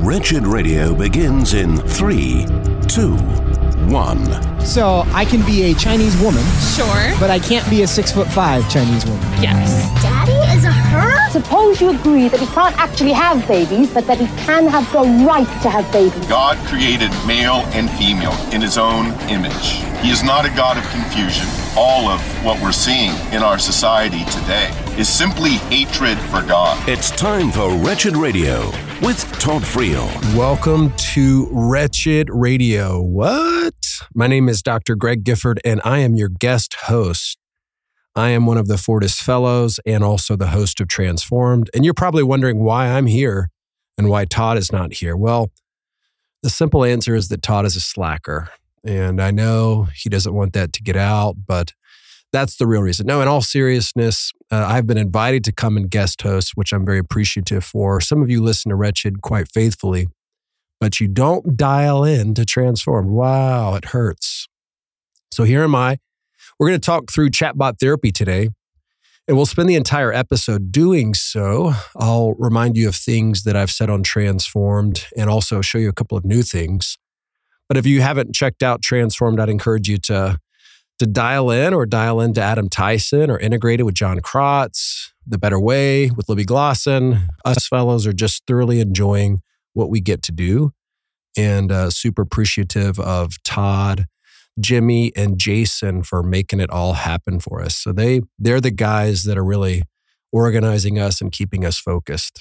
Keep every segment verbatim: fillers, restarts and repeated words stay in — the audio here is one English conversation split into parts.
Wretched Radio begins in three, two, one. So I can be a Chinese woman. Sure. But I can't be a six foot five Chinese woman. Yes. Daddy is a her? Suppose you agree that he can't actually have babies, but that he can have the right to have babies. God created male and female in his own image. He is not a God of confusion. All of what we're seeing in our society today is simply hatred for God. It's time for Wretched Radio with Todd Friel. Welcome to Wretched Radio. What? My name is Doctor Greg Gifford, and I am your guest host. I am one of the Fortis Fellows and also the host of Transformed. And you're probably wondering why I'm here and why Todd is not here. Well, the simple answer is that Todd is a slacker. And I know he doesn't want that to get out, but that's the real reason. No, in all seriousness, uh, I've been invited to come and guest host, which I'm very appreciative for. Some of you listen to Wretched quite faithfully, but you don't dial in to Transformed. Wow, it hurts. So here am I. We're going to talk through chatbot therapy today, and we'll spend the entire episode doing so. I'll remind you of things that I've said on Transformed and also show you a couple of new things. But if you haven't checked out Transformed, I'd encourage you to, to dial in or dial into Adam Tyson or integrate it with John Krotz, The Better Way with Libby Glosson. Us fellows are just thoroughly enjoying what we get to do and uh, super appreciative of Todd, Jimmy, and Jason for making it all happen for us. So they, they're the guys that are really organizing us and keeping us focused.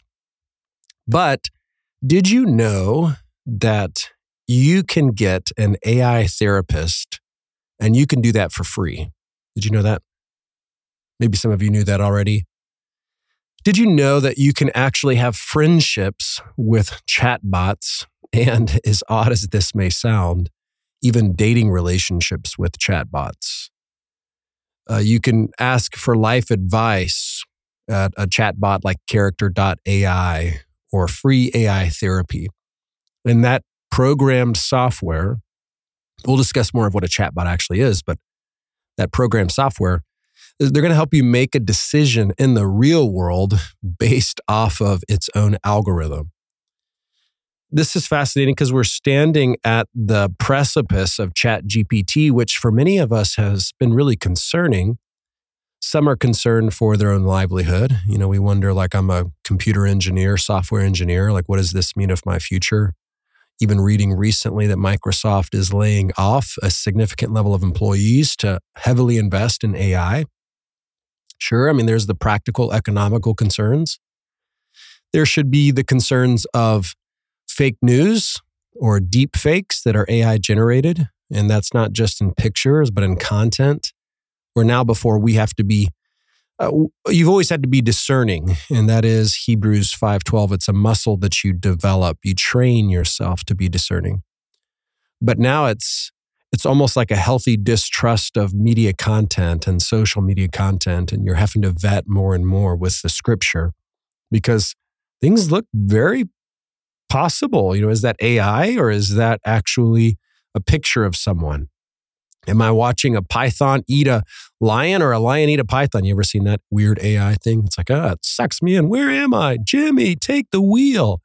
But did you know that you can get an A I therapist and you can do that for free? Did you know that? Maybe some of you knew that already. Did you know that you can actually have friendships with chatbots? And as odd as this may sound, even dating relationships with chatbots. Uh, you can ask for life advice at a chatbot like character dot A I or free A I therapy. And that programmed software, we'll discuss more of what a chatbot actually is, but that programmed software, they're going to help you make a decision in the real world based off of its own algorithm. This is fascinating because we're standing at the precipice of ChatGPT, which for many of us has been really concerning. Some are concerned for their own livelihood. You know, we wonder, like, I'm a computer engineer, software engineer, like, what does this mean of my future? Even reading recently that Microsoft is laying off a significant level of employees to heavily invest in A I. Sure, I mean, there's the practical, economical concerns. There should be the concerns of fake news or deep fakes that are A I generated. And that's not just in pictures, but in content. Where now before we have to be, uh, you've always had to be discerning. And that is Hebrews five twelve. It's a muscle that you develop. You train yourself to be discerning. But now it's it's almost like a healthy distrust of media content and social media content. And you're having to vet more and more with the scripture because things look very possible. You know, is that A I or is that actually a picture of someone? Am I watching a python eat a lion or a lion eat a python? You ever seen that weird A I thing? It's like, ah, it sucks me in. Where am I? Jimmy, take the wheel.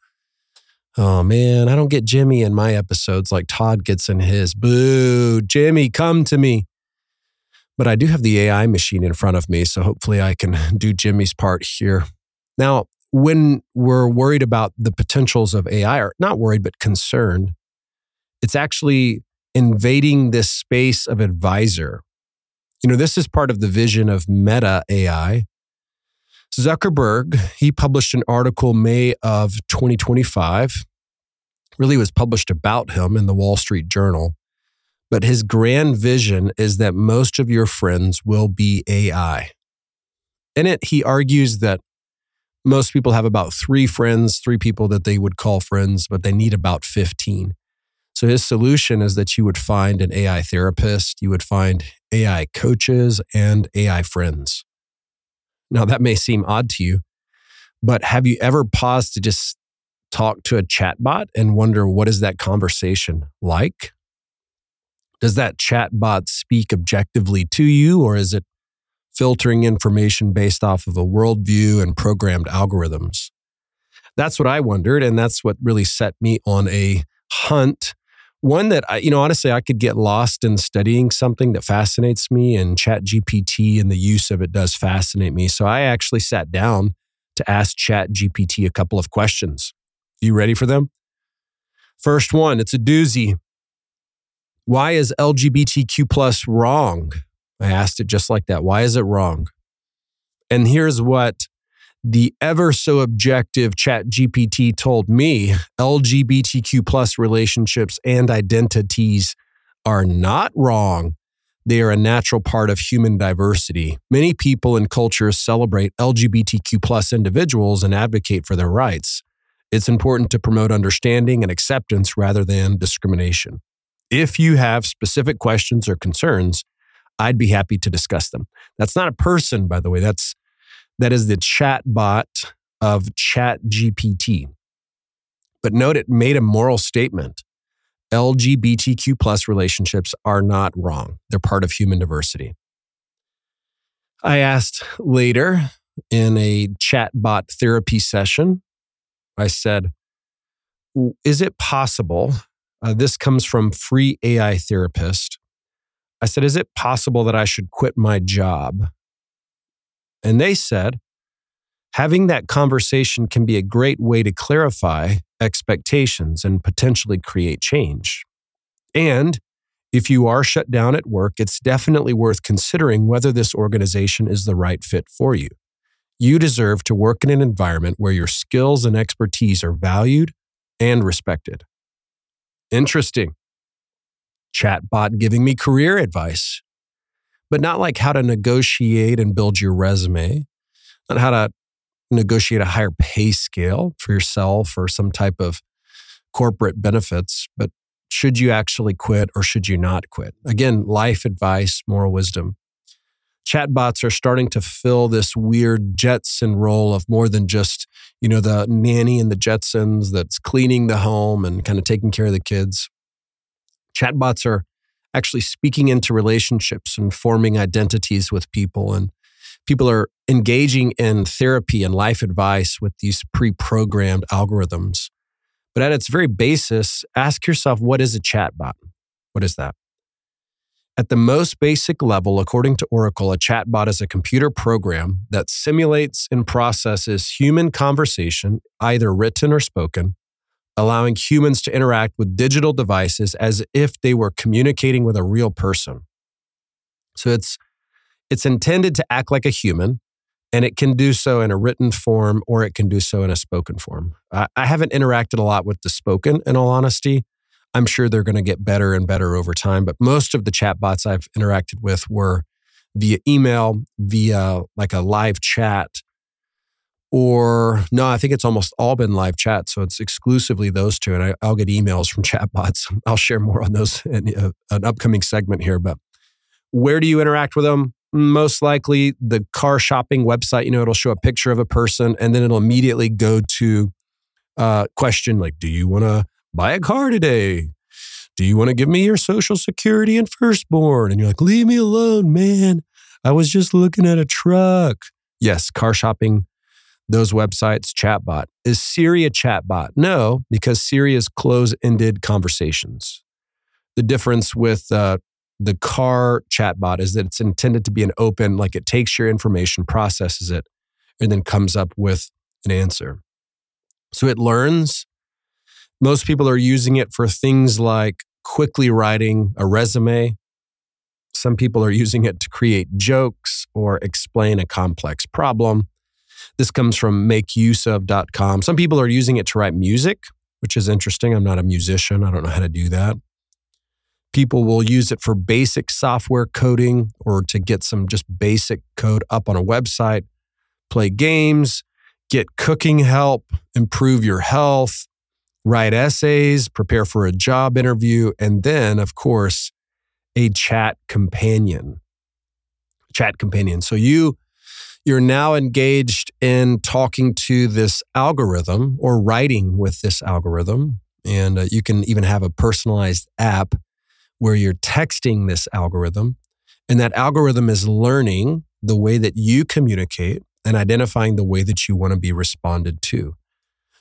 Oh man, I don't get Jimmy in my episodes like Todd gets in his. Boo, Jimmy, come to me. But I do have the A I machine in front of me, so hopefully I can do Jimmy's part here. Now, when we're worried about the potentials of A I, or not worried, but concerned, it's actually invading this space of advisor. You know, this is part of the vision of Meta A I. Zuckerberg, he published an article May of twenty twenty-five, really was published about him in the Wall Street Journal. But his grand vision is that most of your friends will be A I. In it, he argues that most people have about three friends, three people that they would call friends, but they need about fifteen. So his solution is that you would find an A I therapist, you would find A I coaches, and A I friends. Now, that may seem odd to you, but have you ever paused to just talk to a chatbot and wonder, what is that conversation like? Does that chatbot speak objectively to you, or is it filtering information based off of a worldview and programmed algorithms? That's what I wondered. And that's what really set me on a hunt. One that, I, you know, honestly, I could get lost in studying something that fascinates me, and ChatGPT and the use of it does fascinate me. So I actually sat down to ask ChatGPT a couple of questions. You ready for them? First one, it's a doozy. Why is L G B T Q plus wrong? I asked it just like that. Why is it wrong? And here's what the ever so objective ChatGPT told me: L G B T Q plus relationships and identities are not wrong. They are a natural part of human diversity. Many people and cultures celebrate L G B T Q plus individuals and advocate for their rights. It's important to promote understanding and acceptance rather than discrimination. If you have specific questions or concerns, I'd be happy to discuss them. That's not a person, by the way. That's That is the chat bot of ChatGPT. But note it made a moral statement. L G B T Q plus relationships are not wrong. They're part of human diversity. I asked later in a chatbot therapy session, I said, is it possible, uh, this comes from Free A I Therapist. I said, is it possible that I should quit my job? And they said, having that conversation can be a great way to clarify expectations and potentially create change. And if you are shut down at work, it's definitely worth considering whether this organization is the right fit for you. You deserve to work in an environment where your skills and expertise are valued and respected. Interesting. Chatbot giving me career advice, but not like how to negotiate and build your resume, not how to negotiate a higher pay scale for yourself or some type of corporate benefits, but should you actually quit or should you not quit? Again, life advice, moral wisdom. Chatbots are starting to fill this weird Jetson role of more than just, you know, the nanny and the Jetsons that's cleaning the home and kind of taking care of the kids. Chatbots are actually speaking into relationships and forming identities with people. And people are engaging in therapy and life advice with these pre-programmed algorithms. But at its very basis, ask yourself, what is a chatbot? What is that? At the most basic level, according to Oracle, a chatbot is a computer program that simulates and processes human conversation, either written or spoken, allowing humans to interact with digital devices as if they were communicating with a real person. So it's it's intended to act like a human, and it can do so in a written form or it can do so in a spoken form. I, I haven't interacted a lot with the spoken, in all honesty. I'm sure they're going to get better and better over time, but most of the chatbots I've interacted with were via email, via like a live chat, or no, I think it's almost all been live chat. So it's exclusively those two. And I, I'll get emails from chatbots. I'll share more on those in a, an upcoming segment here. But where do you interact with them? Most likely the car shopping website. You know, it'll show a picture of a person and then it'll immediately go to a question like, do you want to buy a car today? Do you want to give me your social security and firstborn? And you're like, leave me alone, man. I was just looking at a truck. Yes, car shopping. Those websites, chatbot. Is Siri a chatbot? No, because Siri is close-ended conversations. The difference with uh, the car chatbot is that it's intended to be an open, like it takes your information, processes it, and then comes up with an answer. So it learns. Most people are using it for things like quickly writing a resume. Some people are using it to create jokes or explain a complex problem. This comes from make use of dot com. Some people are using it to write music, which is interesting. I'm not a musician. I don't know how to do that. People will use it for basic software coding or to get some just basic code up on a website, play games, get cooking help, improve your health, write essays, prepare for a job interview, and then, of course, a chat companion. Chat companion. So you You're now engaged in talking to this algorithm or writing with this algorithm. And uh, you can even have a personalized app where you're texting this algorithm. And that algorithm is learning the way that you communicate and identifying the way that you want to be responded to.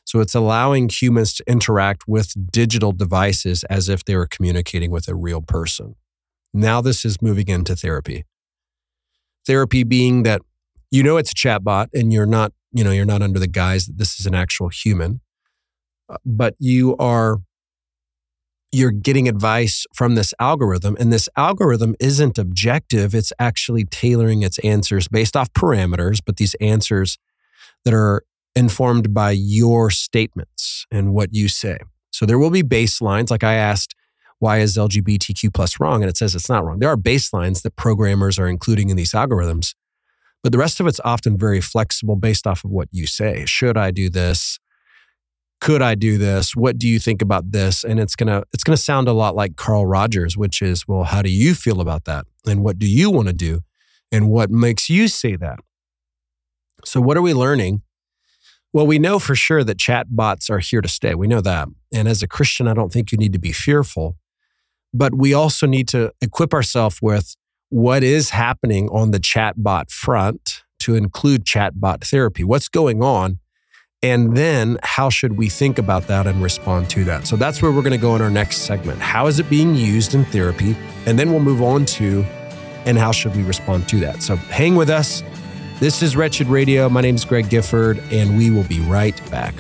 So it's allowing humans to interact with digital devices as if they were communicating with a real person. Now this is moving into therapy. Therapy being that you know it's a chatbot and you're not, you know, you're not under the guise that this is an actual human, but you are you're getting advice from this algorithm, and this algorithm isn't objective. It's actually tailoring its answers based off parameters, but these answers that are informed by your statements and what you say. So there will be baselines. Like I asked, why is L G B T Q plus wrong? And it says it's not wrong. There are baselines that programmers are including in these algorithms, but the rest of it's often very flexible based off of what you say. Should I do this? Could I do this? What do you think about this? And it's gonna it's gonna sound a lot like Carl Rogers, which is, well, how do you feel about that? And what do you want to do? And what makes you say that? So what are we learning? Well, we know for sure that chatbots are here to stay. We know that. And as a Christian, I don't think you need to be fearful. But we also need to equip ourselves with what is happening on the chatbot front to include chatbot therapy. What's going on? And then how should we think about that and respond to that? So that's where we're going to go in our next segment. How is it being used in therapy? And then we'll move on to, and how should we respond to that? So hang with us. This is Wretched Radio. My name is Greg Gifford, and we will be right back.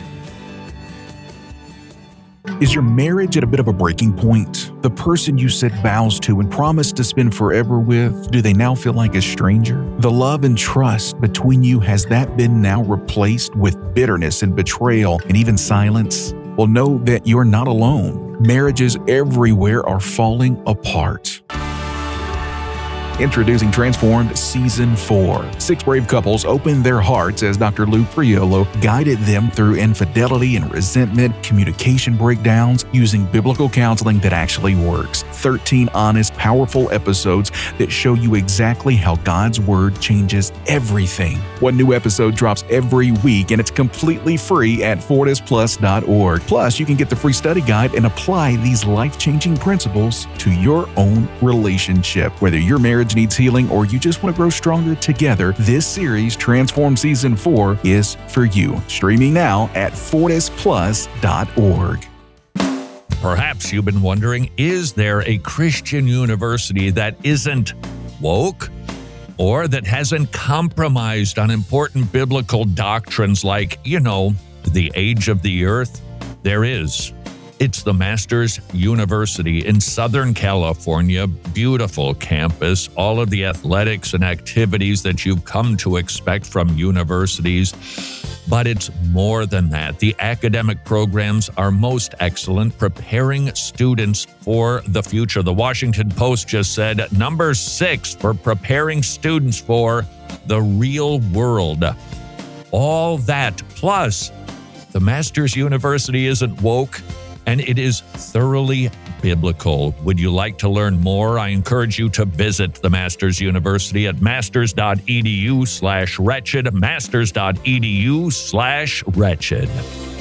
Is your marriage at a bit of a breaking point? The person you said vows to and promised to spend forever with, do they now feel like a stranger? The love and trust between you, has that been now replaced with bitterness and betrayal and even silence? Well, know that you're not alone. Marriages everywhere are falling apart. Introducing Transformed Season four. Six brave couples opened their hearts as Doctor Lou Priolo guided them through infidelity and resentment, communication breakdowns, using biblical counseling that actually works. thirteen honest, powerful episodes that show you exactly how God's Word changes everything. One new episode drops every week, and it's completely free at fortis plus dot org. Plus, you can get the free study guide and apply these life-changing principles to your own relationship. Whether your marriage needs healing or you just want to grow stronger together, this series, Transform Season four, is for you. Streaming now at fortis plus dot org. Perhaps you've been wondering, is there a Christian university that isn't woke or that hasn't compromised on important biblical doctrines like, you know, the age of the earth? There is. It's the Masters University in Southern California. Beautiful campus, all of the athletics and activities that you've come to expect from universities. But it's more than that. The academic programs are most excellent, preparing students for the future. The Washington Post just said number six for preparing students for the real world. All that, plus the Masters University isn't woke, and it is thoroughly biblical. Would you like to learn more? I encourage you to visit the Masters University at masters.edu slash wretched, masters.edu slash wretched.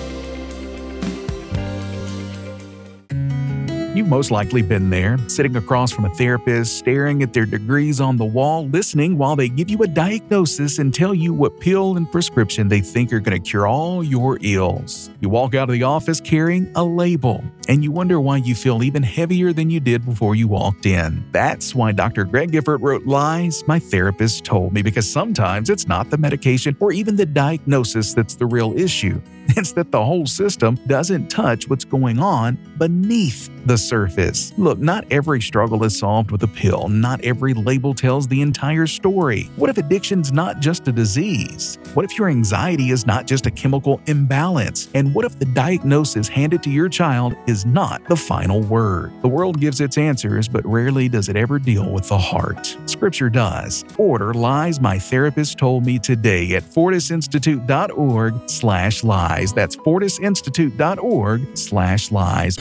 You've most likely been there, sitting across from a therapist, staring at their degrees on the wall, listening while they give you a diagnosis and tell you what pill and prescription they think are going to cure all your ills. You walk out of the office carrying a label, and you wonder why you feel even heavier than you did before you walked in. That's why Doctor Greg Gifford wrote Lies My Therapist Told Me, because sometimes it's not the medication or even the diagnosis that's the real issue. It's that the whole system doesn't touch what's going on beneath the surface. Look, not every struggle is solved with a pill. Not every label tells the entire story. What if addiction's not just a disease? What if your anxiety is not just a chemical imbalance? And what if the diagnosis handed to your child is not the final word? The world gives its answers, but rarely does it ever deal with the heart. Scripture does. Order Lies My Therapist Told Me today at fortisinstitute.org slash lies. That's fortisinstitute.org slash lies.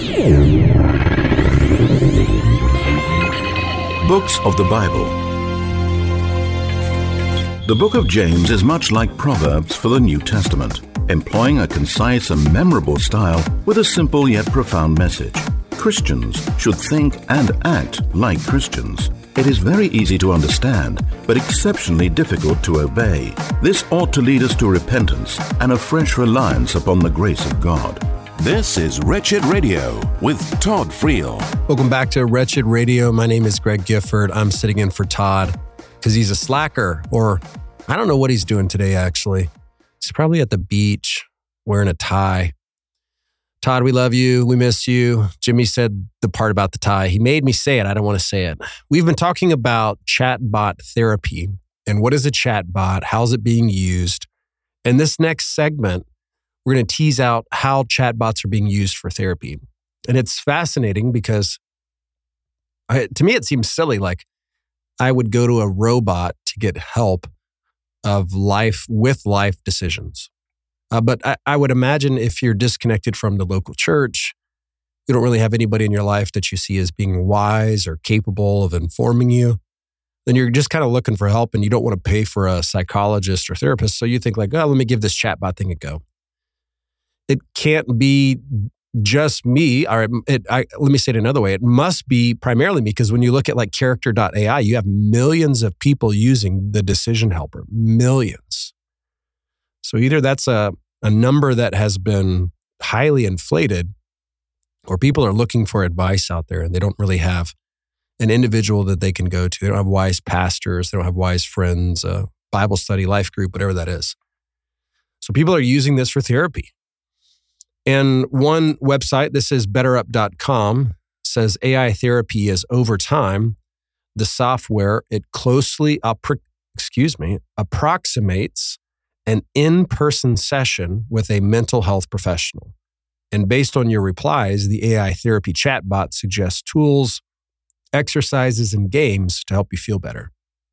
Books of the Bible. The book of James is much like Proverbs for the New Testament, employing a concise and memorable style with a simple yet profound message. Christians should think and act like Christians. It is very easy to understand, but exceptionally difficult to obey. This ought to lead us to repentance and a fresh reliance upon the grace of God. This is Wretched Radio with Todd Friel. Welcome back to Wretched Radio. My name is Greg Gifford. I'm sitting in for Todd because he's a slacker, or I don't know what he's doing today, actually. He's probably at the beach wearing a tie. Todd, we love you. We miss you. Jimmy said the part about the tie. He made me say it. I don't want to say it. We've been talking about chatbot therapy and what is a chatbot? How's it being used? In this next segment, we're going to tease out how chatbots are being used for therapy. And it's fascinating because I, to me, it seems silly. Like I would go to a robot to get help of life with life decisions. Uh, but I, I would imagine if you're disconnected from the local church, you don't really have anybody in your life that you see as being wise or capable of informing you, then you're just kind of looking for help and you don't want to pay for a psychologist or therapist. So you think like, oh, let me give this chatbot thing a go. It can't be just me. Or it, I, let me say it another way. It must be primarily me, because when you look at like character dot A I, you have millions of people using the decision helper, millions. So either that's a, a number that has been highly inflated, or people are looking for advice out there and they don't really have an individual that they can go to. They don't have wise pastors. They don't have wise friends, a Bible study, life group, whatever that is. So people are using this for therapy. And one website, this is better up dot com, says A I therapy is over time, the software, it closely, appro- excuse me, approximates an in-person session with a mental health professional. And based on your replies, the A I therapy chatbot suggests tools, exercises, and games to help you feel better.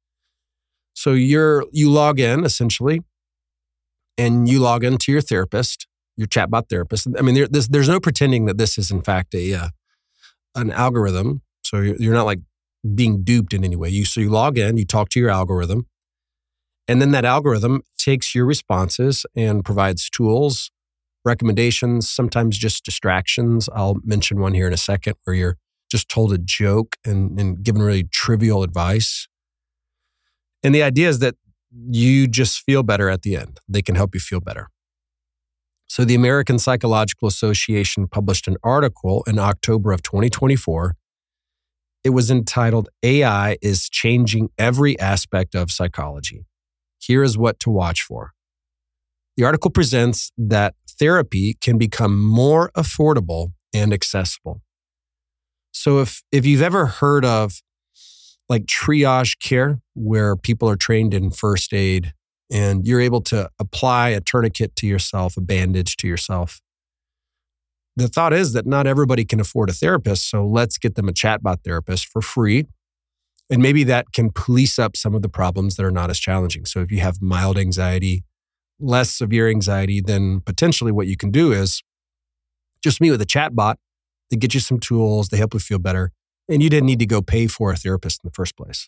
So you're you log in, essentially, and you log into your therapist, your chatbot therapist. I mean, there, there's, there's no pretending that this is, in fact, a uh, an algorithm. So you're, you're not like being duped in any way. You So you log in, you talk to your algorithm, and then that algorithm takes your responses and provides tools, recommendations, sometimes just distractions. I'll mention one here in a second where you're just told a joke and, and given really trivial advice. And the idea is that you just feel better at the end. They can help you feel better. So the American Psychological Association published an article in October of twenty twenty-four. It was entitled, A I is Changing Every Aspect of Psychology. Here is what to watch for. The article presents that therapy can become more affordable and accessible. So if, if you've ever heard of like triage care, where people are trained in first aid and you're able to apply a tourniquet to yourself, a bandage to yourself, the thought is that not everybody can afford a therapist, so let's get them a chatbot therapist for free. And maybe that can police up some of the problems that are not as challenging. So if you have mild anxiety, less severe anxiety, then potentially what you can do is just meet with a chatbot. They get you some tools, they help you feel better, and you didn't need to go pay for a therapist in the first place.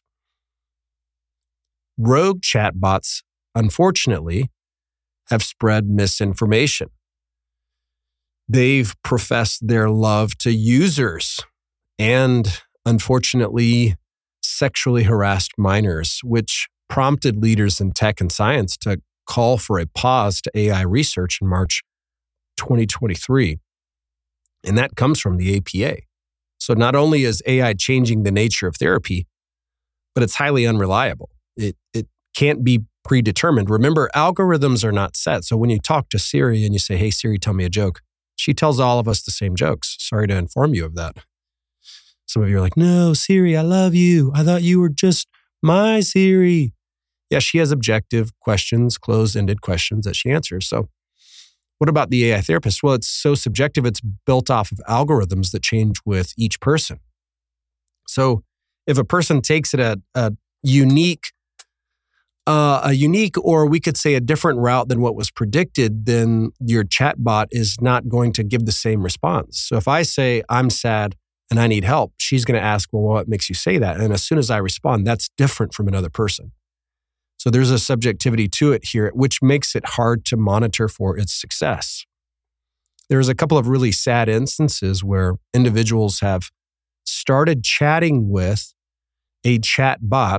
Rogue chatbots, unfortunately, have spread misinformation. They've professed their love to users and, unfortunately, sexually harassed minors, which prompted leaders in tech and science to call for a pause to A I research in March twenty twenty-three. And that comes from the A P A. So not only is A I changing the nature of therapy, but it's highly unreliable. It, it can't be predetermined. Remember, algorithms are not set. So when you talk to Siri and you say, hey, Siri, tell me a joke, she tells all of us the same jokes. Sorry to inform you of that. Some of you are like, no, Siri, I love you. I thought you were just my Siri. Yeah, she has objective questions, closed-ended questions that she answers. So what about the A I therapist? Well, it's so subjective. It's built off of algorithms that change with each person. So if a person takes it a, a unique, uh, a unique, or we could say a different route than what was predicted, then your chatbot is not going to give the same response. So if I say, I'm sad and I need help, she's going to ask, well, what makes you say that? And as soon as I respond, that's different from another person. So there's a subjectivity to it here, which makes it hard to monitor for its success. There's a couple of really sad instances where individuals have started chatting with a chat bot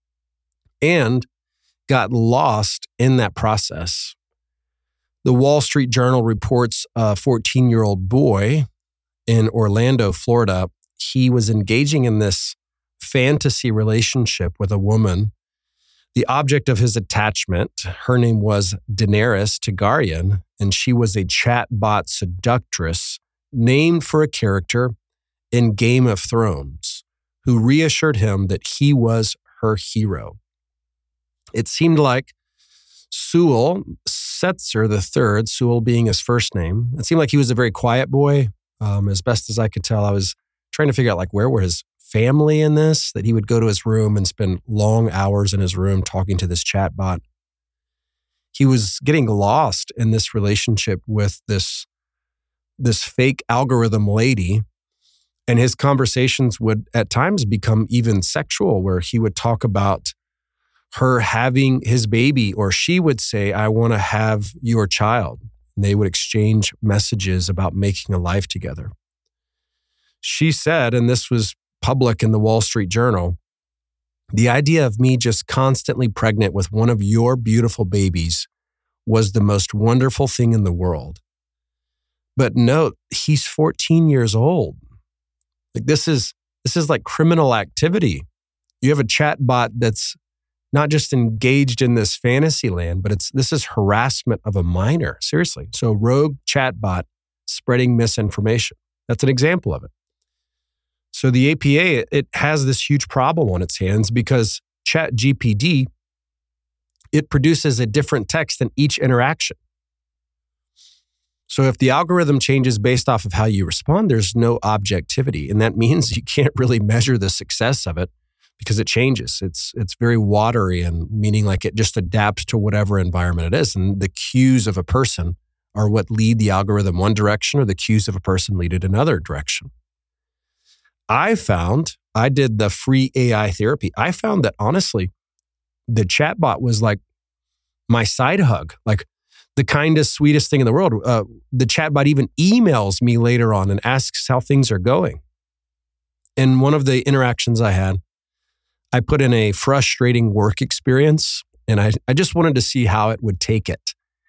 and got lost in that process. The Wall Street Journal reports a fourteen-year-old boy in Orlando, Florida. He was engaging in this fantasy relationship with a woman. The object of his attachment, her name was Daenerys Targaryen, and she was a chatbot seductress named for a character in Game of Thrones who reassured him that he was her hero. It seemed like Sewell Setzer the third, Sewell being his first name, it seemed like he was a very quiet boy. Um, as best as I could tell, I was trying to figure out like where were his family in this, that he would go to his room and spend long hours in his room talking to this chatbot. He was getting lost in this relationship with this, this fake algorithm lady, and his conversations would at times become even sexual, where he would talk about her having his baby, or she would say, I want to have your child. And they would exchange messages about making a life together. She said, and this was public in the Wall Street Journal, the idea of me just constantly pregnant with one of your beautiful babies was the most wonderful thing in the world. But note, he's fourteen years old. Like this is this is like criminal activity. You have a chatbot that's not just engaged in this fantasy land, but it's this is harassment of a minor. Seriously. So rogue chatbot spreading misinformation. That's an example of it. So the A P A, it has this huge problem on its hands because ChatGPT, it produces a different text in each interaction. So if the algorithm changes based off of how you respond, there's no objectivity. And that means you can't really measure the success of it because it changes. It's it's very watery, and meaning like it just adapts to whatever environment it is. And the cues of a person are what lead the algorithm one direction, or the cues of a person lead it another direction. I found, I did the free A I therapy. I found that honestly, the chatbot was like my side hug, like the kindest, sweetest thing in the world. Uh, the chatbot even emails me later on and asks how things are going. In one of the interactions I had, I put in a frustrating work experience, and I, I just wanted to see how it would take it.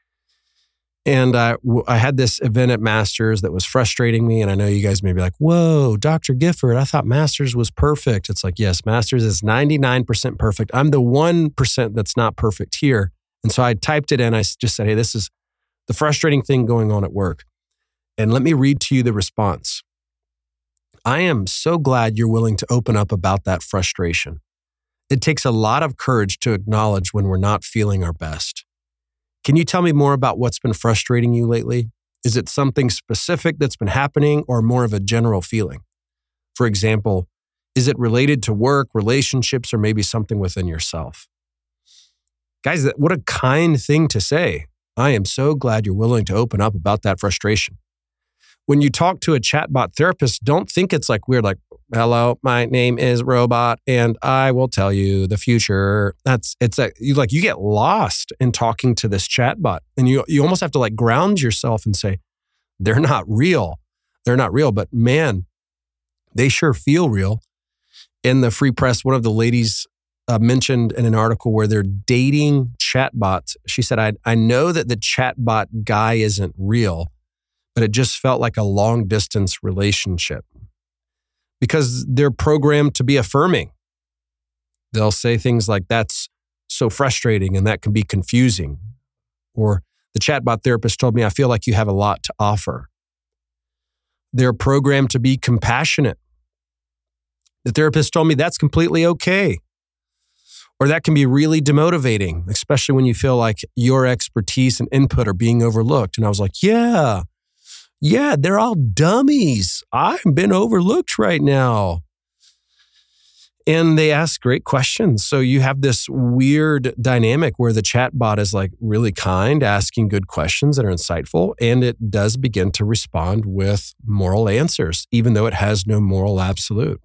And uh, I had this event at Masters that was frustrating me. And I know you guys may be like, whoa, Doctor Gifford, I thought Masters was perfect. It's like, yes, Masters is ninety-nine percent perfect. I'm the one percent that's not perfect here. And so I typed it in. I just said, hey, this is the frustrating thing going on at work. And let me read to you the response. I am so glad you're willing to open up about that frustration. It takes a lot of courage to acknowledge when we're not feeling our best. Can you tell me more about what's been frustrating you lately? Is it something specific that's been happening, or more of a general feeling? For example, is it related to work, relationships, or maybe something within yourself? Guys, what a kind thing to say. I am so glad you're willing to open up about that frustration. When you talk to a chatbot therapist, don't think it's like weird, like, hello, my name is Robot, and I will tell you the future. That's, it's a, you like, you get lost in talking to this chatbot, and you, you almost have to like ground yourself and say, they're not real. They're not real, but man, they sure feel real. In the Free Press, one of the ladies uh, mentioned in an article where they're dating chatbots. She said, I, I know that the chatbot guy isn't real, but it just felt like a long distance relationship because they're programmed to be affirming. They'll say things like, that's so frustrating and that can be confusing. Or the chatbot therapist told me, I feel like you have a lot to offer. They're programmed to be compassionate. The therapist told me that's completely okay. Or that can be really demotivating, especially when you feel like your expertise and input are being overlooked. And I was like, yeah. Yeah, they're all dummies. I've been overlooked right now. And they ask great questions. So you have this weird dynamic where the chatbot is like really kind, asking good questions that are insightful, and it does begin to respond with moral answers, even though it has no moral absolute.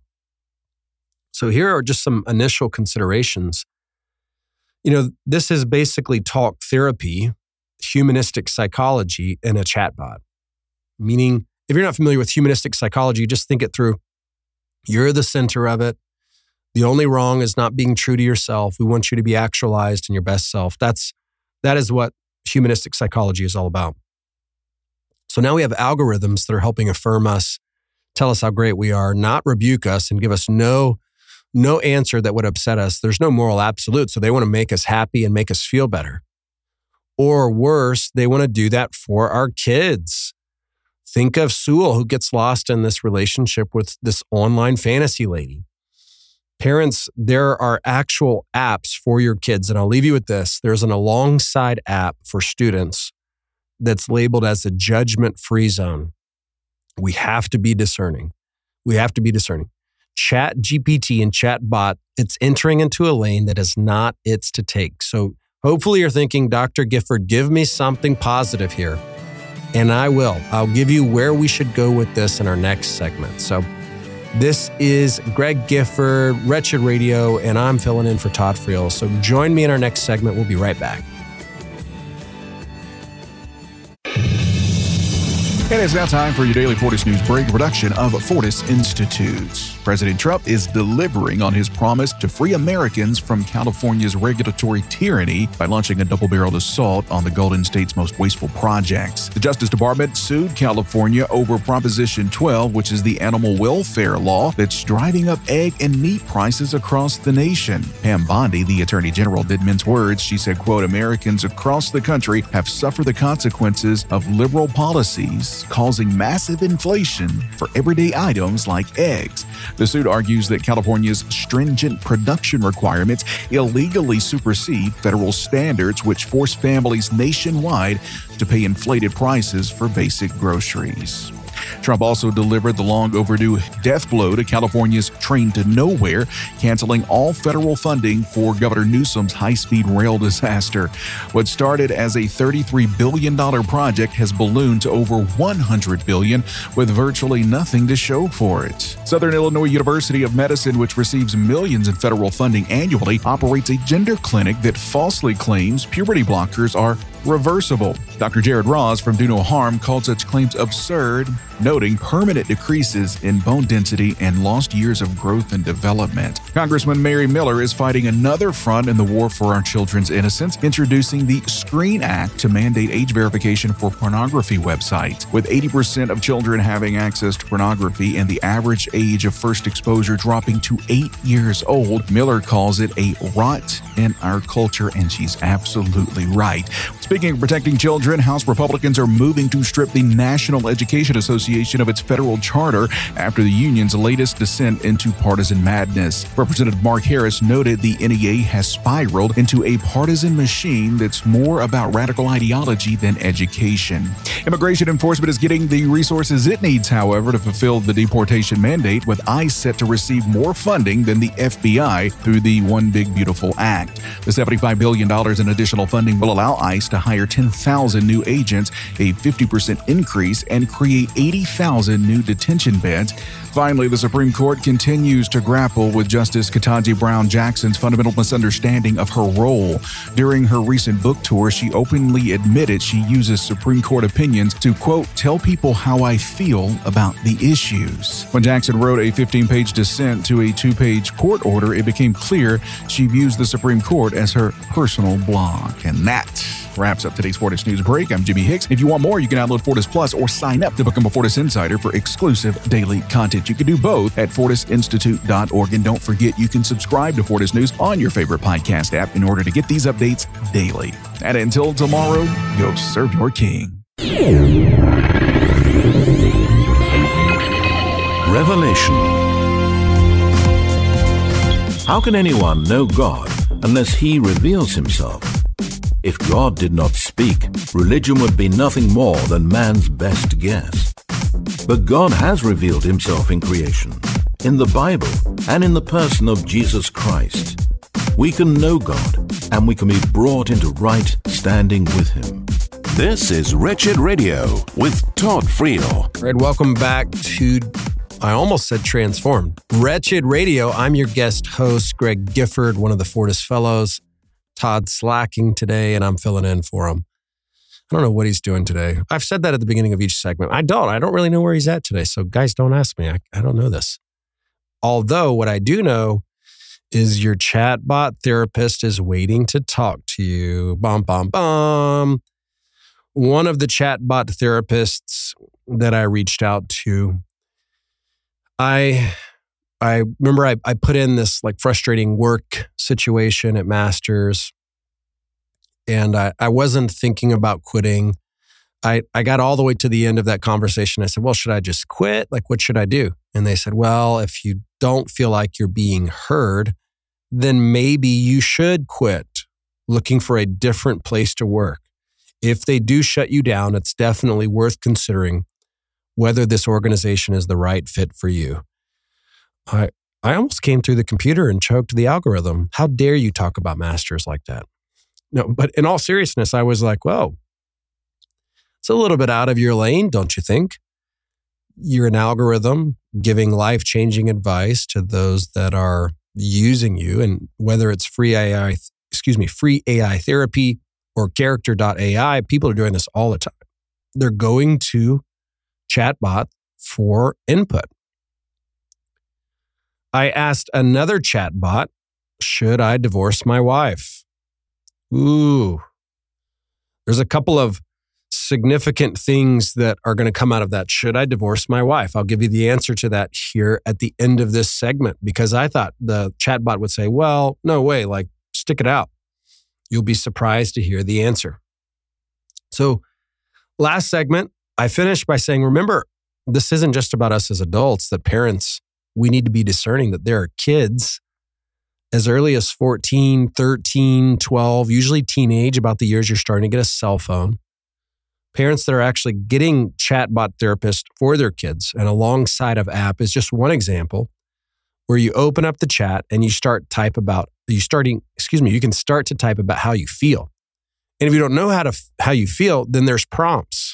So here are just some initial considerations. You know, this is basically talk therapy, humanistic psychology in a chatbot. Meaning, if you're not familiar with humanistic psychology, just think it through. You're the center of it. The only wrong is not being true to yourself. We want you to be actualized in your best self. That's, that is what humanistic psychology is all about. So now we have algorithms that are helping affirm us, tell us how great we are, not rebuke us and give us no, no answer that would upset us. There's no moral absolute. So they want to make us happy and make us feel better. Or worse, they want to do that for our kids. Think of Sewell, who gets lost in this relationship with this online fantasy lady. Parents, there are actual apps for your kids. And I'll leave you with this. There's an alongside app for students that's labeled as a judgment-free zone. We have to be discerning. We have to be discerning. Chat G P T and Chatbot, it's entering into a lane that is not its to take. So hopefully you're thinking, Doctor Gifford, give me something positive here. And I will. I'll give you where we should go with this in our next segment. So this is Greg Gifford, Wretched Radio, and I'm filling in for Todd Friel. So join me in our next segment. We'll be right back. It is now time for your daily Fortis News Break, a production of Fortis Institute. President Trump is delivering on his promise to free Americans from California's regulatory tyranny by launching a double-barreled assault on the Golden State's most wasteful projects. The Justice Department sued California over Proposition twelve, which is the animal welfare law that's driving up egg and meat prices across the nation. Pam Bondi, the Attorney General, did mince words. She said, quote, Americans across the country have suffered the consequences of liberal policies causing massive inflation for everyday items like eggs. The suit argues that California's stringent production requirements illegally supersede federal standards, which force families nationwide to pay inflated prices for basic groceries. Trump also delivered the long overdue death blow to California's Train to Nowhere, canceling all federal funding for Governor Newsom's high-speed rail disaster. What started as a thirty-three billion dollars project has ballooned to over one hundred billion dollars with virtually nothing to show for it. Southern Illinois University of Medicine, which receives millions in federal funding annually, operates a gender clinic that falsely claims puberty blockers are reversible. Doctor Jared Ross from Do No Harm called such claims absurd, noting permanent decreases in bone density and lost years of growth and development. Congressman Mary Miller is fighting another front in the war for our children's innocence, introducing the SCREEN Act to mandate age verification for pornography websites. With eighty percent of children having access to pornography and the average age of first exposure dropping to eight years old, Miller calls it a rot in our culture, and she's absolutely right. Speaking of protecting children, House Republicans are moving to strip the National Education Association of its federal charter after the union's latest descent into partisan madness. Representative Mark Harris noted the N E A has spiraled into a partisan machine that's more about radical ideology than education. Immigration enforcement is getting the resources it needs, however, to fulfill the deportation mandate, with ICE set to receive more funding than the F B I through the One Big Beautiful Act. The seventy-five billion dollars in additional funding will allow ICE to hire ten thousand new agents, a fifty percent increase, and create eighty thousand new detention beds. Finally, the Supreme Court continues to grapple with Justice Ketanji Brown Jackson's fundamental misunderstanding of her role. During her recent book tour, she openly admitted she uses Supreme Court opinions to, quote, tell people how I feel about the issues. When Jackson wrote a fifteen-page dissent to a two-page court order, it became clear she views the Supreme Court as her personal blog. And that wraps up today's Fortis News Break. I'm Jimmy Hicks. If you want more, you can download Fortis Plus or sign up to become a Fortis Insider for exclusive daily content. You can do both at fortis institute dot org. And don't forget, you can subscribe to Fortis News on your favorite podcast app in order to get these updates daily. And until tomorrow, go serve your king. Revelation. How can anyone know God unless He reveals Himself? If God did not speak, religion would be nothing more than man's best guess. But God has revealed Himself in creation, in the Bible, and in the person of Jesus Christ. We can know God, and we can be brought into right standing with Him. This is Wretched Radio with Todd Friel. Fred, welcome back to, I almost said transformed, Wretched Radio. I'm your guest host, Greg Gifford, one of the Fortis Fellows. Todd's slacking today, and I'm filling in for him. I don't know what he's doing today. I've said that at the beginning of each segment. I don't. I don't really know where he's at today. So guys, don't ask me. I, I don't know this. Although what I do know is your chatbot therapist is waiting to talk to you. Bum, bum, bum. One of the chatbot therapists that I reached out to, I I remember I, I put in this like frustrating work situation at Masters, and I, I wasn't thinking about quitting. I, I got all the way to the end of that conversation. I said, well, should I just quit? Like, what should I do? And they said, well, if you don't feel like you're being heard, then maybe you should quit looking for a different place to work. If they do shut you down, it's definitely worth considering whether this organization is the right fit for you. I I almost came through the computer and choked the algorithm. How dare you talk about Masters like that? No, but in all seriousness, I was like, whoa, it's a little bit out of your lane, don't you think? You're an algorithm giving life-changing advice to those that are using you, and whether it's free A I, excuse me, free A I therapy or character dot A I, people are doing this all the time. They're going to chatbot for input. I asked another chatbot, should I divorce my wife? Ooh, there's a couple of significant things that are going to come out of that. Should I divorce my wife? I'll give you the answer to that here at the end of this segment, because I thought the chatbot would say, well, no way, like stick it out. You'll be surprised to hear the answer. So last segment, I finished by saying, remember, this isn't just about us as adults, that parents, we need to be discerning that there are kids as early as fourteen, thirteen, twelve, usually teenage, about the years you're starting to get a cell phone. Parents that are actually getting chatbot therapists for their kids, and alongside of app is just one example where you open up the chat and you start type about, you starting, excuse me, you can start to type about how you feel. And if you don't know how to, how you feel, then there's prompts.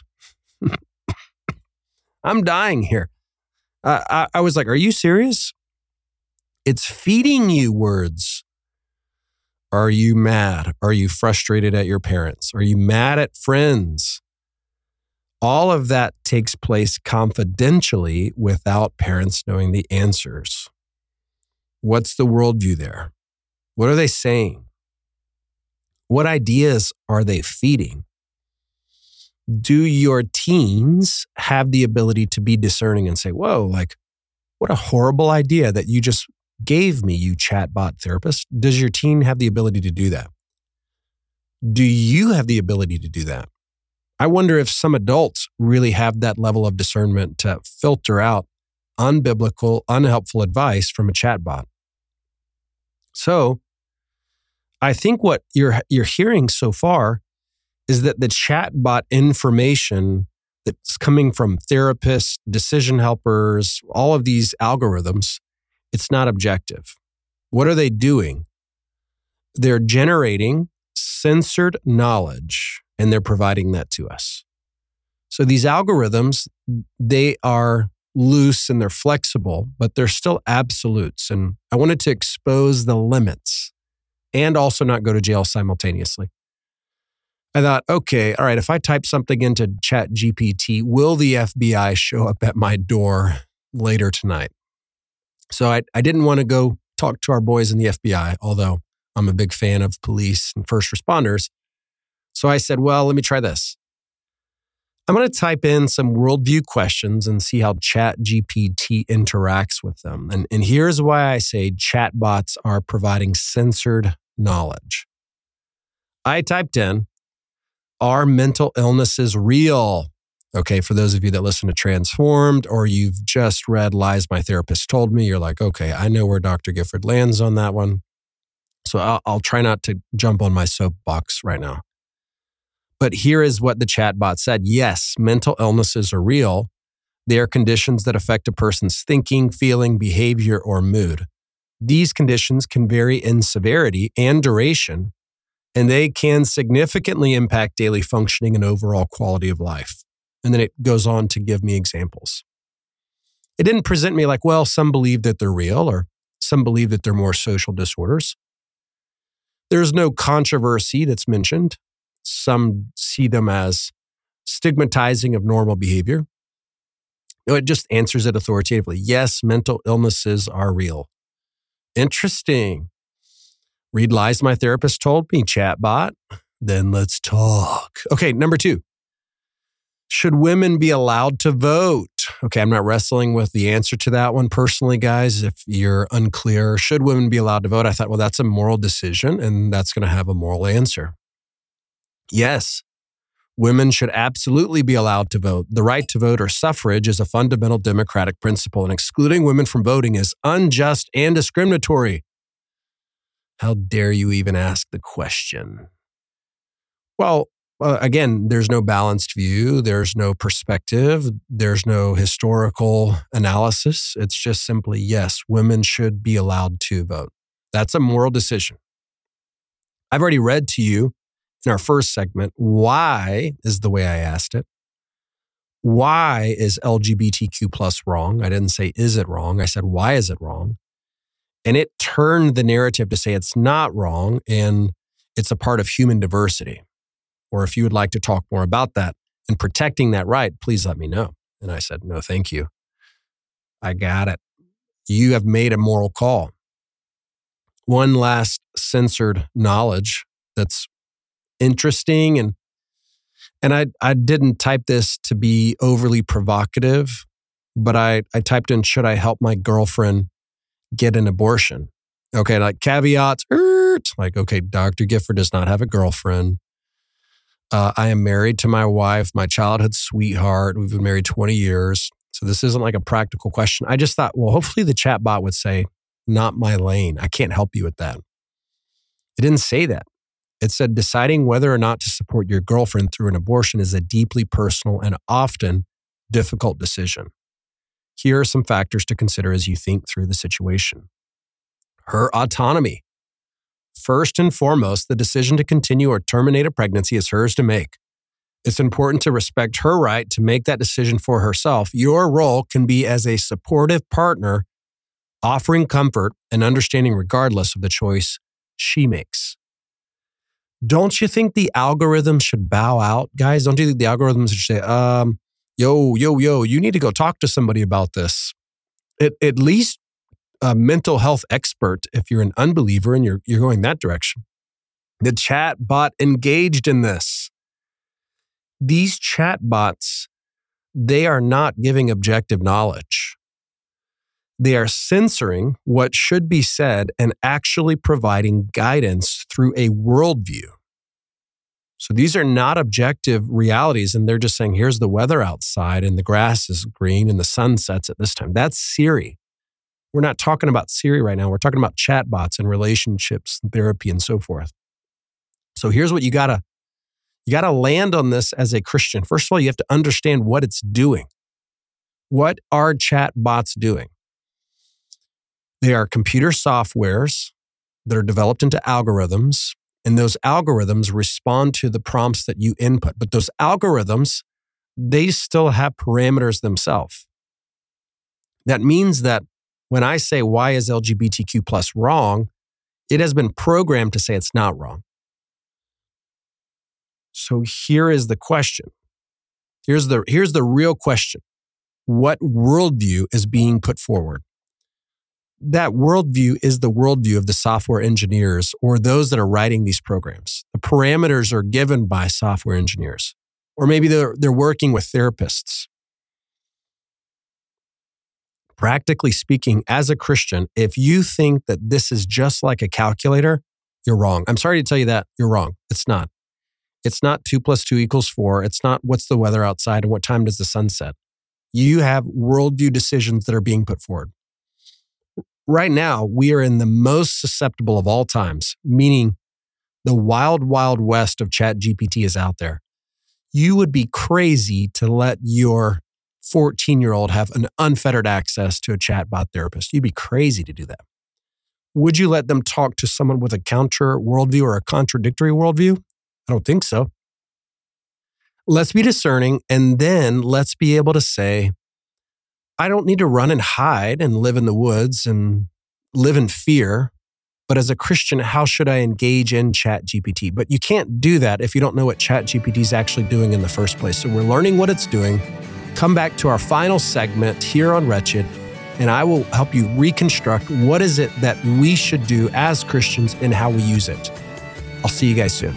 I'm dying here. Uh, I, I was like, are you serious? It's feeding you words. Are you mad? Are you frustrated at your parents? Are you mad at friends? All of that takes place confidentially without parents knowing the answers. What's the worldview there? What are they saying? What ideas are they feeding? Do your teens have the ability to be discerning and say, whoa, like, what a horrible idea that you just gave me, you chatbot therapist? Does your teen have the ability to do that? Do you have the ability to do that? I wonder if some adults really have that level of discernment to filter out unbiblical, unhelpful advice from a chatbot. So I think what you're you're hearing so far is that the chatbot information that's coming from therapists, decision helpers, all of these algorithms, it's not objective. What are they doing? They're generating censored knowledge, and they're providing that to us. So these algorithms, they are loose and they're flexible, but they're still absolutes. And I wanted to expose the limits and also not go to jail simultaneously. I thought, okay, all right, if I type something into ChatGPT, will the F B I show up at my door later tonight? So I, I didn't want to go talk to our boys in the F B I, although I'm a big fan of police and first responders. So I said, well, let me try this. I'm going to type in some worldview questions and see how ChatGPT interacts with them. And, and here's why I say chatbots are providing censored knowledge. I typed in, are mental illnesses real? Okay, for those of you that listen to Transformed, or you've just read Lies My Therapist Told Me, you're like, okay, I know where Doctor Gifford lands on that one. So I'll, I'll try not to jump on my soapbox right now. But here is what the chatbot said. Yes, mental illnesses are real. They are conditions that affect a person's thinking, feeling, behavior, or mood. These conditions can vary in severity and duration, and they can significantly impact daily functioning and overall quality of life. And then it goes on to give me examples. It didn't present me like, well, some believe that they're real, or some believe that they're more social disorders. There's no controversy that's mentioned. Some see them as stigmatizing of normal behavior. No, it just answers it authoritatively. Yes, mental illnesses are real. Interesting. Read lies my therapist told me, chatbot. Then let's talk. Okay, number two. Should women be allowed to vote? Okay, I'm not wrestling with the answer to that one personally, guys. If you're unclear, should women be allowed to vote? I thought, well, that's a moral decision, and that's going to have a moral answer. Yes, women should absolutely be allowed to vote. The right to vote or suffrage is a fundamental democratic principle, and excluding women from voting is unjust and discriminatory. How dare you even ask the question? Well, uh, again, there's no balanced view. There's no perspective. There's no historical analysis. It's just simply, yes, women should be allowed to vote. That's a moral decision. I've already read to you in our first segment, why is the way I asked it. Why is L G B T Q plus wrong? I didn't say, is it wrong? I said, why is it wrong? And it turned the narrative to say it's not wrong and it's a part of human diversity. Or if you would like to talk more about that and protecting that right, please let me know. And I said, no, thank you. I got it. You have made a moral call. One last censored knowledge that's interesting. And and I, I didn't type this to be overly provocative, but I, I typed in, should I help my girlfriend get an abortion? Okay, like caveats, like, okay, Doctor Gifford does not have a girlfriend. Uh, I am married to my wife, my childhood sweetheart. We've been married twenty years. So this isn't like a practical question. I just thought, well, hopefully the chatbot would say, not my lane. I can't help you with that. It didn't say that. It said deciding whether or not to support your girlfriend through an abortion is a deeply personal and often difficult decision. Here are some factors to consider as you think through the situation. Her autonomy. First and foremost, the decision to continue or terminate a pregnancy is hers to make. It's important to respect her right to make that decision for herself. Your role can be as a supportive partner, offering comfort and understanding regardless of the choice she makes. Don't you think the algorithm should bow out, guys? Don't you think the algorithms should say, um, yo, yo, yo, you need to go talk to somebody about this? It, at least a mental health expert, if you're an unbeliever and you're, you're going that direction. The chat bot engaged in this. These chat bots, they are not giving objective knowledge. They are censoring what should be said and actually providing guidance through a worldview. So these are not objective realities, and they're just saying, here's the weather outside, and the grass is green, and the sun sets at this time. That's Siri. We're not talking about Siri right now. We're talking about chatbots and relationships and therapy and so forth. So here's what you gotta, you gotta land on this as a Christian. First of all, you have to understand what it's doing. What are chatbots doing? They are computer softwares that are developed into algorithms, and those algorithms respond to the prompts that you input. But those algorithms, they still have parameters themselves. That means that when I say, why is L G B T Q plus wrong, it has been programmed to say it's not wrong. So here is the question. Here's the, here's the real question. What worldview is being put forward? That worldview is the worldview of the software engineers or those that are writing these programs. The parameters are given by software engineers, or maybe they're, they're working with therapists. Practically speaking, as a Christian, if you think that this is just like a calculator, you're wrong. I'm sorry to tell you that, you're wrong. It's not. It's not two plus two equals four. It's not what's the weather outside and what time does the sun set. You have worldview decisions that are being put forward. Right now, we are in the most susceptible of all times, meaning the wild, wild west of ChatGPT is out there. You would be crazy to let your fourteen-year-old have an unfettered access to a chatbot therapist. You'd be crazy to do that. Would you let them talk to someone with a counter worldview or a contradictory worldview? I don't think so. Let's be discerning, and then let's be able to say, I don't need to run and hide and live in the woods and live in fear. But as a Christian, how should I engage in ChatGPT? But you can't do that if you don't know what ChatGPT is actually doing in the first place. So we're learning what it's doing. Come back to our final segment here on Wretched and I will help you reconstruct what is it that we should do as Christians and how we use it. I'll see you guys soon.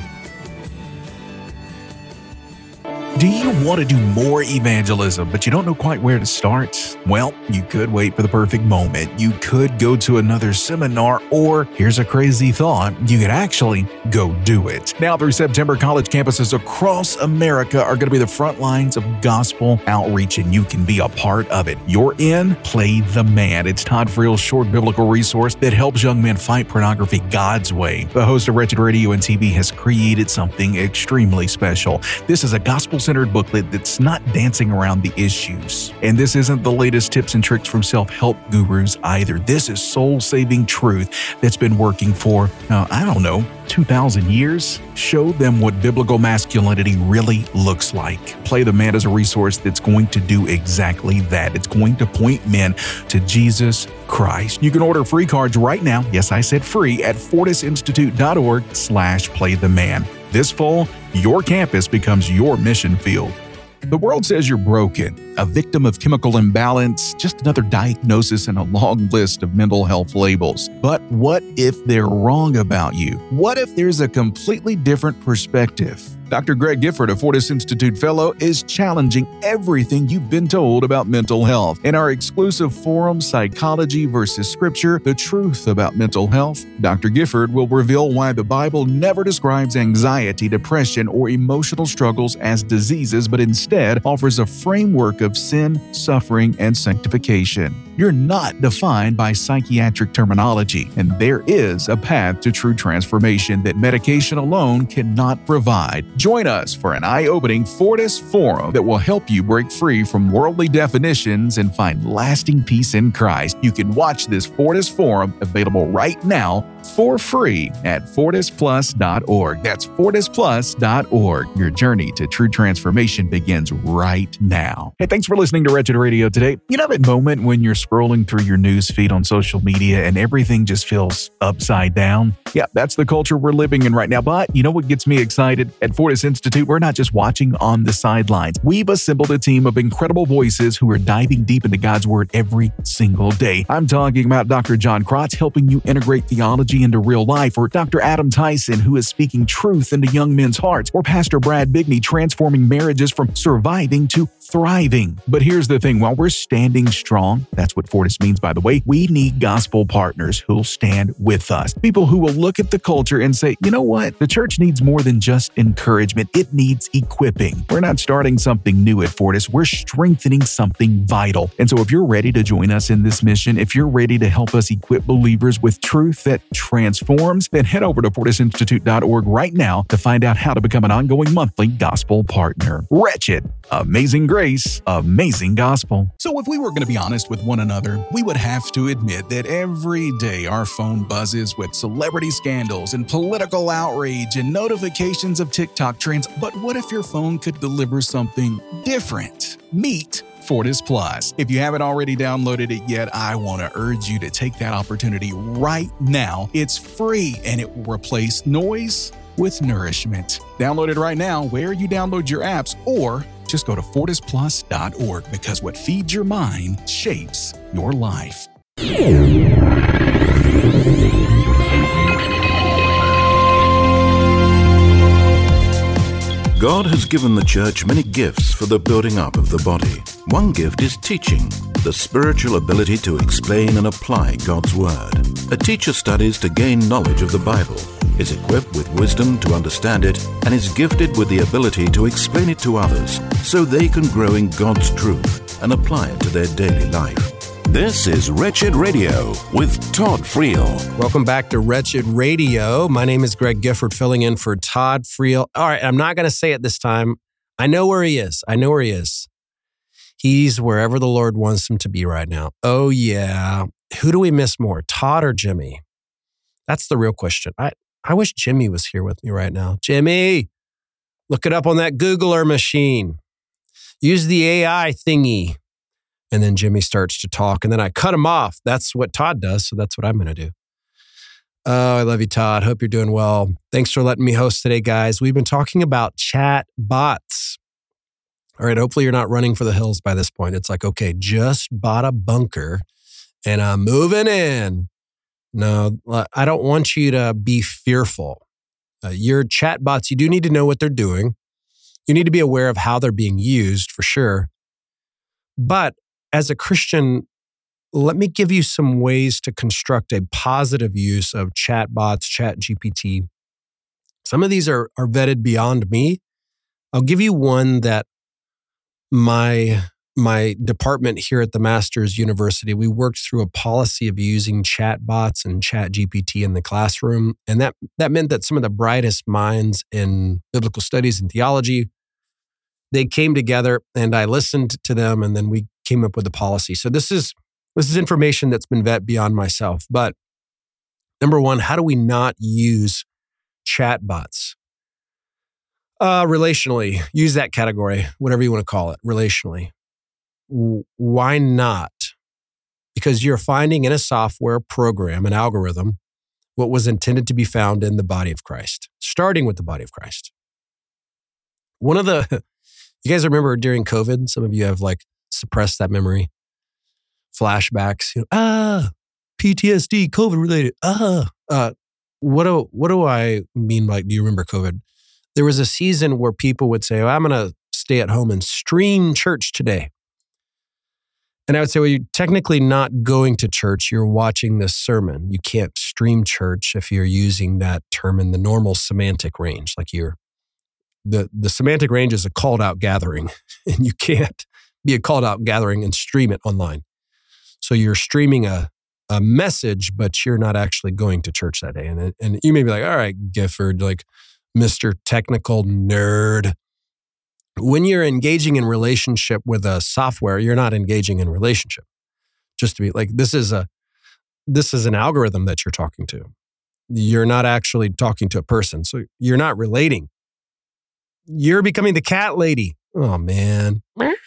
Do you want to do more evangelism, but you don't know quite where to start? Well, you could wait for the perfect moment. You could go to another seminar, or here's a crazy thought, you could actually go do it. Now through September, college campuses across America are going to be the front lines of gospel outreach, and you can be a part of it. You're in Play the Man. It's Todd Friel's short biblical resource that helps young men fight pornography God's way. The host of Wretched Radio and T V has created something extremely special. This is a gospel centered booklet that's not dancing around the issues. And this isn't the latest tips and tricks from self-help gurus either. This is soul-saving truth that's been working for, uh, I don't know, two thousand years. Show them what biblical masculinity really looks like. Play the Man is a resource that's going to do exactly that. It's going to point men to Jesus Christ. You can order free cards right now. Yes, I said free at fortisinstitute.org slash play the man. This fall, your campus becomes your mission field. The world says you're broken, a victim of chemical imbalance, just another diagnosis in a long list of mental health labels. But what if they're wrong about you? What if there's a completely different perspective? Doctor Greg Gifford, a Fortis Institute Fellow, is challenging everything you've been told about mental health. In our exclusive forum, Psychology versus Scripture, The Truth About Mental Health, Doctor Gifford will reveal why the Bible never describes anxiety, depression, or emotional struggles as diseases, but instead offers a framework of sin, suffering, and sanctification. You're not defined by psychiatric terminology, and there is a path to true transformation that medication alone cannot provide. Join us for an eye-opening Fortis Forum that will help you break free from worldly definitions and find lasting peace in Christ. You can watch this Fortis Forum available right now for free at fortis plus dot org. That's fortis plus dot org. Your journey to true transformation begins right now. Hey, thanks for listening to Wretched Radio today. You know that moment when you're scrolling through your news feed on social media and everything just feels upside down? Yeah, that's the culture we're living in right now. But you know what gets me excited? At Fortis Institute, we're not just watching on the sidelines. We've assembled a team of incredible voices who are diving deep into God's Word every single day. I'm talking about Doctor John Krotz helping you integrate theology into real life, or Doctor Adam Tyson, who is speaking truth into young men's hearts, or Pastor Brad Bigney transforming marriages from surviving to thriving. But here's the thing, while we're standing strong, that's what Fortis means, by the way, we need gospel partners who'll stand with us. People who will look at the culture and say, you know what? The church needs more than just encouragement. It needs equipping. We're not starting something new at Fortis. We're strengthening something vital. And so if you're ready to join us in this mission, if you're ready to help us equip believers with truth that transforms, then head over to fortis institute dot org right now to find out how to become an ongoing monthly gospel partner. Wretched, amazing grace, amazing gospel. So if we were going to be honest with one another, we would have to admit that every day our phone buzzes with celebrity scandals and political outrage and notifications of TikTok trends. But what if your phone could deliver something different? Meet Fortis Plus. If you haven't already downloaded it yet, I want to urge you to take that opportunity right now. It's free and it will replace noise with nourishment. Download it right now where you download your apps, or just go to fortis plus dot org, because what feeds your mind shapes your life. God has given the church many gifts for the building up of the body. One gift is teaching, the spiritual ability to explain and apply God's Word. A teacher studies to gain knowledge of the Bible, is equipped with wisdom to understand it, and is gifted with the ability to explain it to others so they can grow in God's truth and apply it to their daily life. This is Wretched Radio with Todd Friel. Welcome back to Wretched Radio. My name is Greg Gifford, filling in for Todd Friel. All right, I'm not going to say it this time. I know where he is. I know where he is. He's wherever the Lord wants him to be right now. Oh, yeah. Who do we miss more, Todd or Jimmy? That's the real question. I, I wish Jimmy was here with me right now. Jimmy, look it up on that Googler machine. Use the A I thingy. And then Jimmy starts to talk, and then I cut him off. That's what Todd does, so that's what I'm going to do. Oh, I love you, Todd. Hope you're doing well. Thanks for letting me host today, guys. We've been talking about chat bots. All right, hopefully you're not running for the hills by this point. It's like, okay, just bought a bunker and I'm moving in. No, I don't want you to be fearful. Uh, your chatbots, you do need to know what they're doing. You need to be aware of how they're being used for sure. But as a Christian, let me give you some ways to construct a positive use of chatbots, ChatGPT. Some of these are, are vetted beyond me. I'll give you one that my, my department here at the Masters University, we worked through a policy of using chatbots and ChatGPT in the classroom. And that, that meant that some of the brightest minds in biblical studies and theology, they came together and I listened to them and then we came up with a policy. So this is this is information that's been vet beyond myself. But number one, how do we not use chatbots? Uh, relationally, use that category, whatever you want to call it, relationally. W- why not? Because you're finding in a software program, an algorithm, what was intended to be found in the body of Christ, starting with the body of Christ. One of the, you guys remember during COVID, some of you have like suppressed that memory, flashbacks, you know, ah, P T S D, COVID related, ah. Uh, what do, what do I mean by, do you remember COVID? There was a season where people would say, oh, I'm going to stay at home and stream church today. And I would say, well, you're technically not going to church. You're watching this sermon. You can't stream church if you're using that term in the normal semantic range. Like you're, the, the semantic range is a called out gathering and you can't be a called out gathering and stream it online. So you're streaming a, a message, but you're not actually going to church that day. And, and you may be like, all right, Gifford, like Mister Technical Nerd. When you're engaging in relationship with a software, you're not engaging in relationship. Just to be like, this is a, this is an algorithm that you're talking to. You're not actually talking to a person. So you're not relating. You're becoming the cat lady. Oh man.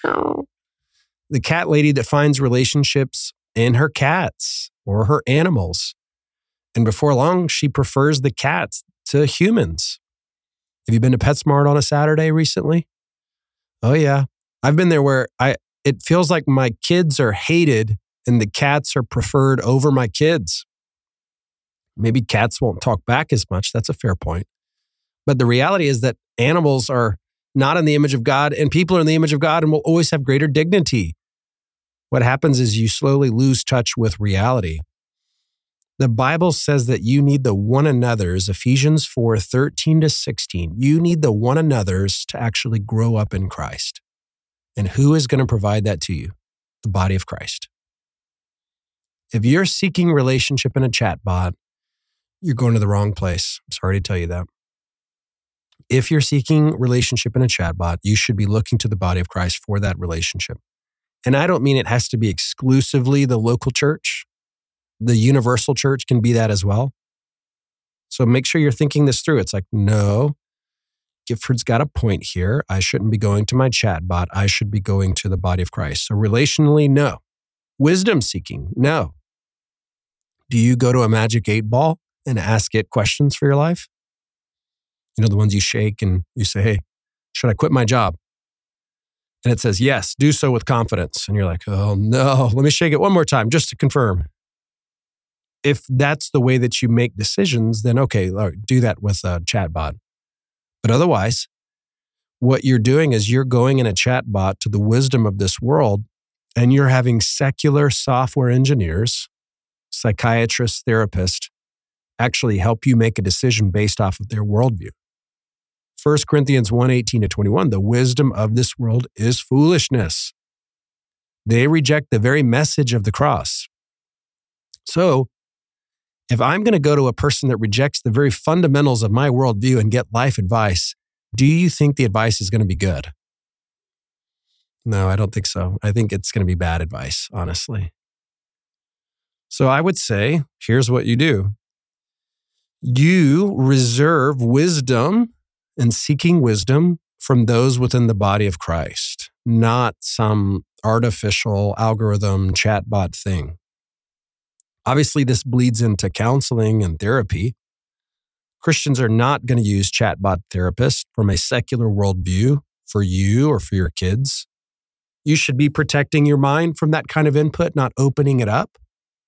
The cat lady that finds relationships in her cats or her animals. And before long, she prefers the cats to humans. Have you been to PetSmart on a Saturday recently? Oh yeah. I've been there where I it feels like my kids are hated and the cats are preferred over my kids. Maybe cats won't talk back as much. That's a fair point. But the reality is that animals are not in the image of God and people are in the image of God and will always have greater dignity. What happens is you slowly lose touch with reality. The Bible says that you need the one another's, Ephesians four, thirteen to sixteen. You need the one another's to actually grow up in Christ. And who is going to provide that to you? The body of Christ. If you're seeking relationship in a chatbot, you're going to the wrong place. I'm sorry to tell you that. If you're seeking relationship in a chatbot, you should be looking to the body of Christ for that relationship. And I don't mean it has to be exclusively the local church. The universal church can be that as well. So make sure you're thinking this through. It's like, no, Gifford's got a point here. I shouldn't be going to my chatbot. I should be going to the body of Christ. So relationally, no. Wisdom seeking, no. Do you go to a magic eight ball and ask it questions for your life? You know, the ones you shake and you say, hey, should I quit my job? And it says, yes, do so with confidence. And you're like, oh no, let me shake it one more time just to confirm. If that's the way that you make decisions, then okay, do that with a chatbot. But otherwise, what you're doing is you're going in a chatbot to the wisdom of this world, and you're having secular software engineers, psychiatrists, therapists, actually help you make a decision based off of their worldview. First Corinthians one, eighteen to twenty-one, the wisdom of this world is foolishness. They reject the very message of the cross. So, if I'm going to go to a person that rejects the very fundamentals of my worldview and get life advice, do you think the advice is going to be good? No, I don't think so. I think it's going to be bad advice, honestly. So I would say, here's what you do. You reserve wisdom and seeking wisdom from those within the body of Christ, not some artificial algorithm chatbot thing. Obviously, this bleeds into counseling and therapy. Christians are not going to use chatbot therapists from a secular worldview for you or for your kids. You should be protecting your mind from that kind of input, not opening it up.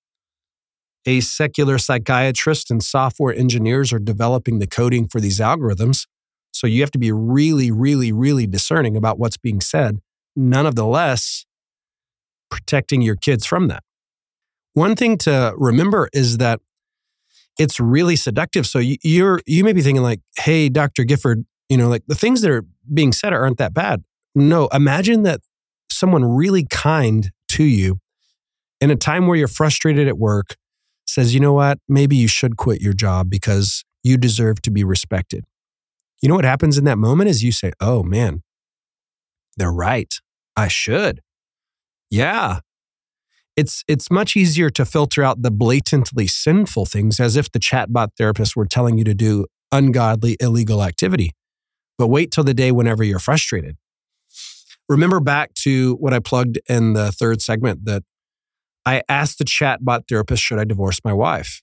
A secular psychiatrist and software engineers are developing the coding for these algorithms. So you have to be really, really, really discerning about what's being said, none of the less protecting your kids from that. One thing to remember is that it's really seductive. So you, you're, you may be thinking like, hey, Doctor Gifford, you know, like the things that are being said aren't that bad. No, imagine that someone really kind to you in a time where you're frustrated at work says, you know what, maybe you should quit your job because you deserve to be respected. You know what happens in that moment is you say, oh man, they're right. I should. Yeah. It's it's much easier to filter out the blatantly sinful things as if the chatbot therapist were telling you to do ungodly, illegal activity. But wait till the day whenever you're frustrated. Remember back to what I plugged in the third segment that I asked the chatbot therapist, should I divorce my wife?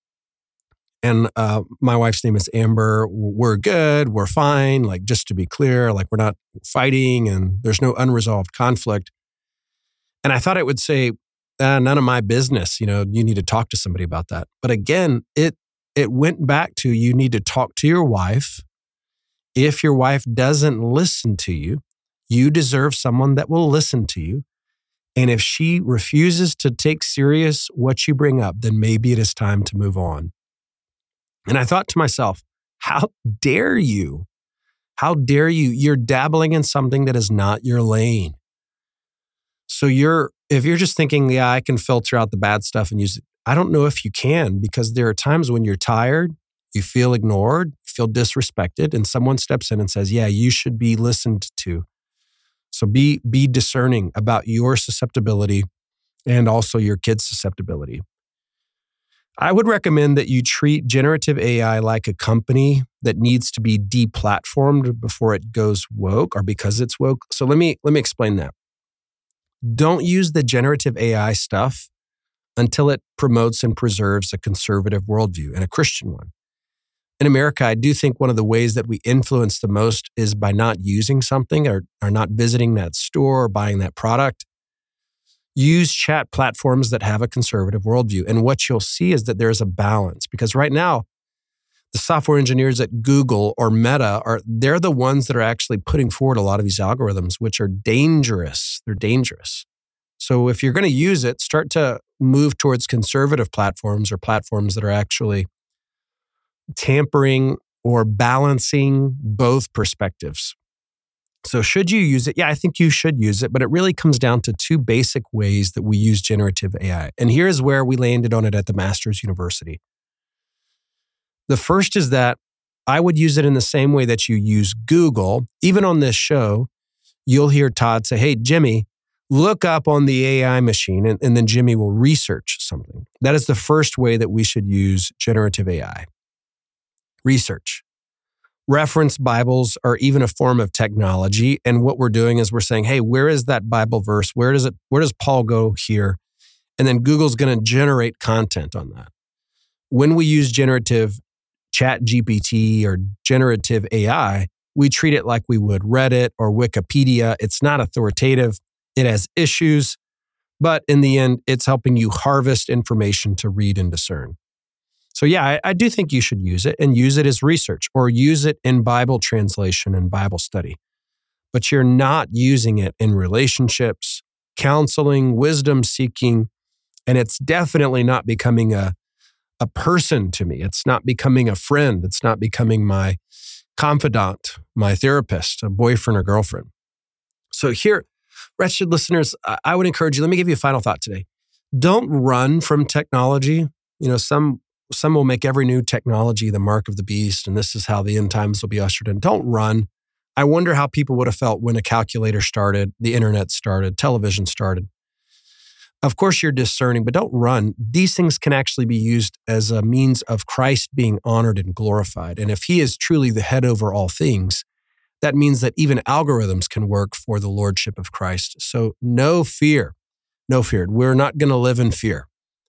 And uh, my wife's name is Amber. We're good. We're fine. Like, just to be clear, like we're not fighting and there's no unresolved conflict. And I thought it would say, uh, none of my business. You know, you need to talk to somebody about that. But again, it it went back to you need to talk to your wife. If your wife doesn't listen to you, you deserve someone that will listen to you. And if she refuses to take serious what you bring up, then maybe it is time to move on. And I thought to myself, how dare you? How dare you? You're dabbling in something that is not your lane. So you're, if you're just thinking, yeah, I can filter out the bad stuff and use it. I don't know if you can, because there are times when you're tired, you feel ignored, you feel disrespected, and someone steps in and says, yeah, you should be listened to. So be, be discerning about your susceptibility and also your kids' susceptibility. I would recommend that you treat generative A I like a company that needs to be deplatformed before it goes woke or because it's woke. So let me, let me explain that. Don't use the generative A I stuff until it promotes and preserves a conservative worldview and a Christian one. In America, I do think one of the ways that we influence the most is by not using something or, or not visiting that store or buying that product. Use chat platforms that have a conservative worldview. And what you'll see is that there's a balance, because right now, the software engineers at Google or Meta, are they're the ones that are actually putting forward a lot of these algorithms, which are dangerous. They're dangerous. So if you're going to use it, start to move towards conservative platforms or platforms that are actually tampering or balancing both perspectives. So should you use it? Yeah, I think you should use it, but it really comes down to two basic ways that we use generative A I. And here's where we landed on it at the Masters University. The first is that I would use it in the same way that you use Google. Even on this show, you'll hear Todd say, hey, Jimmy, look up on the A I machine, and, and then Jimmy will research something. That is the first way that we should use generative A I. Research. Reference Bibles are even a form of technology. And what we're doing is we're saying, hey, where is that Bible verse? Where does it, where does Paul go here? And then Google's going to generate content on that. When we use generative Chat G P T or generative A I, we treat it like we would Reddit or Wikipedia. It's not authoritative. It has issues, but in the end, it's helping you harvest information to read and discern. So yeah, I, I do think you should use it and use it as research or use it in Bible translation and Bible study. But you're not using it in relationships, counseling, wisdom seeking, and it's definitely not becoming a, a person to me. It's not becoming a friend. It's not becoming my confidant, my therapist, a boyfriend or girlfriend. So here, wretched listeners, I would encourage you, let me give you a final thought today. Don't run from technology. You know, some Some will make every new technology the mark of the beast, and this is how the end times will be ushered in. Don't run. I wonder how people would have felt when a calculator started, the internet started, television started. Of course, you're discerning, but don't run. These things can actually be used as a means of Christ being honored and glorified. And if he is truly the head over all things, that means that even algorithms can work for the lordship of Christ. So no fear, no fear. We're not going to live in fear.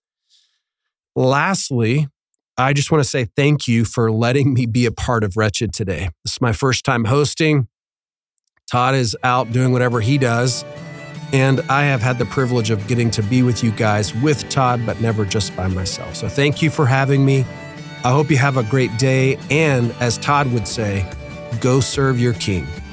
Lastly, I just want to say thank you for letting me be a part of Wretched today. This is my first time hosting. Todd is out doing whatever he does. And I have had the privilege of getting to be with you guys with Todd, but never just by myself. So thank you for having me. I hope you have a great day. And as Todd would say, go serve your king.